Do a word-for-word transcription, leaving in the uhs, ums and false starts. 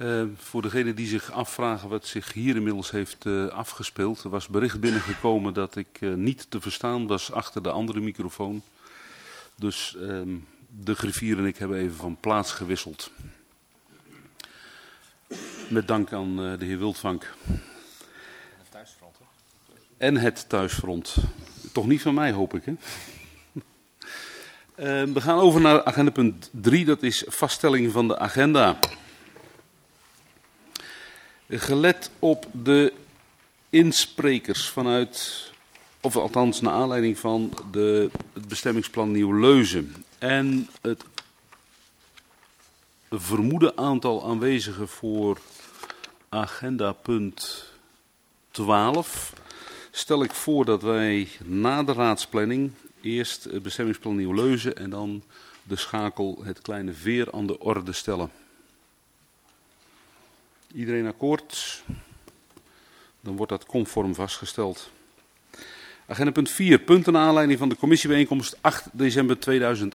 Uh, voor degenen die zich afvragen wat zich hier inmiddels heeft uh, afgespeeld. Er was bericht binnengekomen dat ik uh, niet te verstaan was achter de andere microfoon. Dus uh, de griffier en ik hebben even van plaats gewisseld. Met dank aan uh, de heer Wildvank. En het thuisfront, hè? En het thuisfront. Toch niet van mij, hoop ik, hè? Uh, we gaan over naar agenda punt drie, dat is vaststelling van de agenda. Gelet op de insprekers vanuit, of althans naar aanleiding van de, het bestemmingsplan Nieuw-Leuzen en het vermoede aantal aanwezigen voor agenda punt twaalf, stel ik voor dat wij na de raadsplanning eerst het bestemmingsplan Nieuw-Leuzen en dan de schakel het kleine veer aan de orde stellen. Iedereen akkoord? Dan wordt dat conform vastgesteld. Agenda punt vier. Punten naar aanleiding van de commissiebijeenkomst acht december tweeduizend